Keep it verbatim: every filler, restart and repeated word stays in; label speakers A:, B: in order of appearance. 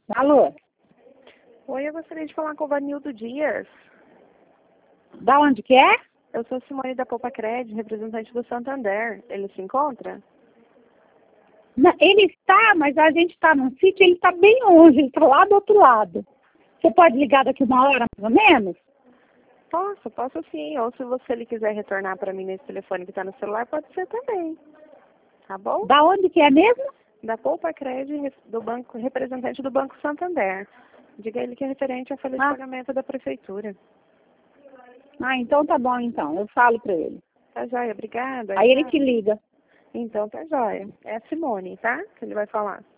A: Alô?
B: Oi, eu gostaria de falar com o Vanildo Dias.
A: Da onde que é?
B: Eu sou Simone da Poupa Cred, representante do Santander. Ele se encontra?
A: Na- Ele está, mas a gente está num sítio, ele está bem longe, ele está lá do outro lado. Você pode ligar daqui uma hora, mais ou menos?
B: Posso, posso sim. Ou se você ele quiser retornar para mim nesse telefone que está no celular, pode ser também. Tá bom?
A: Da onde que é mesmo?
B: Da Poupa Cred, do banco, representante do Banco Santander. Diga ele que é referente à folha de
A: Ah.
B: pagamento da prefeitura.
A: Ah, então tá bom, então. Eu falo para ele.
B: Tá joia, obrigada.
A: Aí ele te liga.
B: Então tá joia. É a Simone, tá? Que ele vai falar.